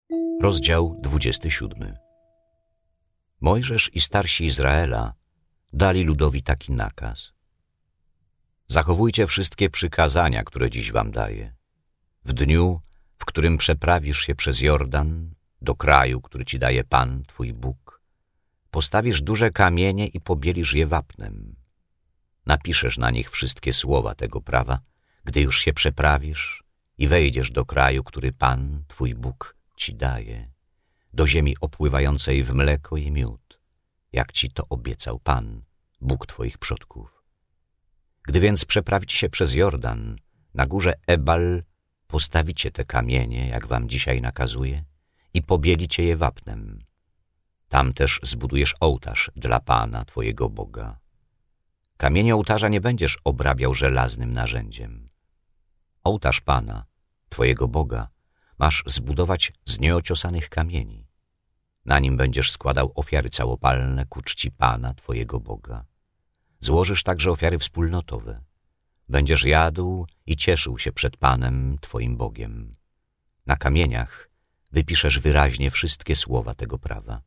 Rozdział 27. Mojżesz i starsi Izraela dali ludowi taki nakaz. Zachowujcie wszystkie przykazania, które dziś wam daję. W dniu, w którym przeprawisz się przez Jordan do kraju, który ci daje Pan, twój Bóg, postawisz duże kamienie i pobielisz je wapnem. Napiszesz na nich wszystkie słowa tego prawa, gdy już się przeprawisz i wejdziesz do kraju, który Pan, twój Bóg, ci daje, do ziemi opływającej w mleko i miód, jak ci to obiecał Pan, Bóg twoich przodków. Gdy więc przeprawicie się przez Jordan, na górze Ebal postawicie te kamienie, jak wam dzisiaj nakazuję, i pobielicie je wapnem. Tam też zbudujesz ołtarz dla Pana, twojego Boga. Kamienie ołtarza nie będziesz obrabiał żelaznym narzędziem. Ołtarz Pana, twojego Boga, masz zbudować z nieociosanych kamieni. Na nim będziesz składał ofiary całopalne ku czci Pana, twojego Boga. Złożysz także ofiary wspólnotowe. Będziesz jadł i cieszył się przed Panem, twoim Bogiem. Na kamieniach wypiszesz wyraźnie wszystkie słowa tego prawa.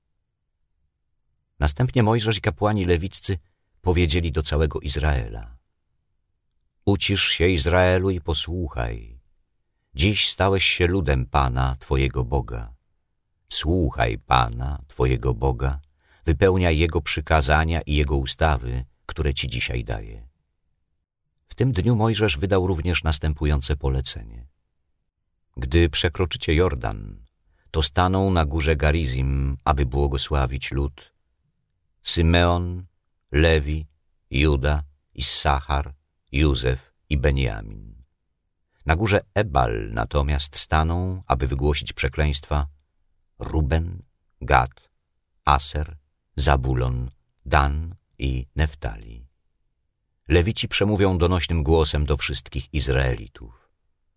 Następnie Mojżesz i kapłani lewiccy powiedzieli do całego Izraela: Ucisz się, Izraelu, i posłuchaj. Dziś stałeś się ludem Pana, twojego Boga. Słuchaj Pana, twojego Boga, wypełniaj Jego przykazania i Jego ustawy, które ci dzisiaj daję. W tym dniu Mojżesz wydał również następujące polecenie. Gdy przekroczycie Jordan, to staną na górze Garizim, aby błogosławić lud: Symeon, Lewi, Juda, Issachar, Józef i Benjamin. Na górze Ebal natomiast staną, aby wygłosić przekleństwa: Ruben, Gad, Aser, Zabulon, Dan i Neftali. Lewici przemówią donośnym głosem do wszystkich Izraelitów.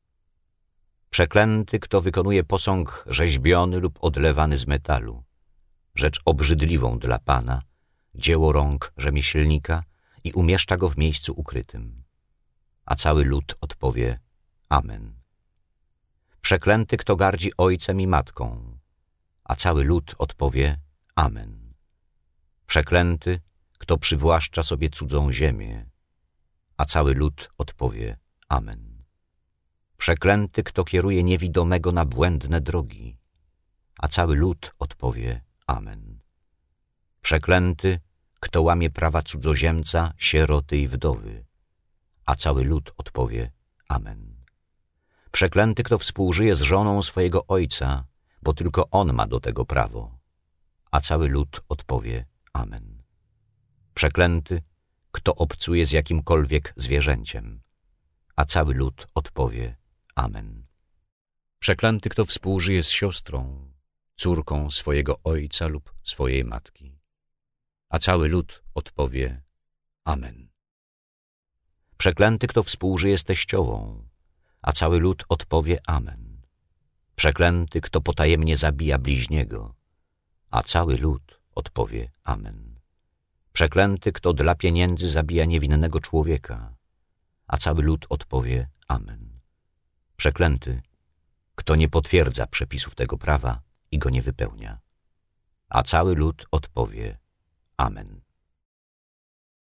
Przeklęty, kto wykonuje posąg rzeźbiony lub odlewany z metalu, rzecz obrzydliwą dla Pana, dzieło rąk rzemieślnika, i umieszcza go w miejscu ukrytym. A cały lud odpowie: Amen. Przeklęty, kto gardzi ojcem i matką, a cały lud odpowie: Amen. Przeklęty, kto przywłaszcza sobie cudzą ziemię, a cały lud odpowie: Amen. Przeklęty, kto kieruje niewidomego na błędne drogi, a cały lud odpowie: Amen. Przeklęty, kto łamie prawa cudzoziemca, sieroty i wdowy, a cały lud odpowie: Amen. Przeklęty, kto współżyje z żoną swojego ojca, bo tylko on ma do tego prawo, a cały lud odpowie: Amen. Przeklęty, kto obcuje z jakimkolwiek zwierzęciem, a cały lud odpowie: Amen. Przeklęty, kto współżyje z siostrą, córką swojego ojca lub swojej matki, a cały lud odpowie: Amen. Przeklęty, kto współżyje z teściową, a cały lud odpowie: Amen. Przeklęty, kto potajemnie zabija bliźniego, a cały lud odpowie: Amen. Przeklęty, kto dla pieniędzy zabija niewinnego człowieka, a cały lud odpowie: Amen. Przeklęty, kto nie potwierdza przepisów tego prawa i go nie wypełnia, a cały lud odpowie: Amen.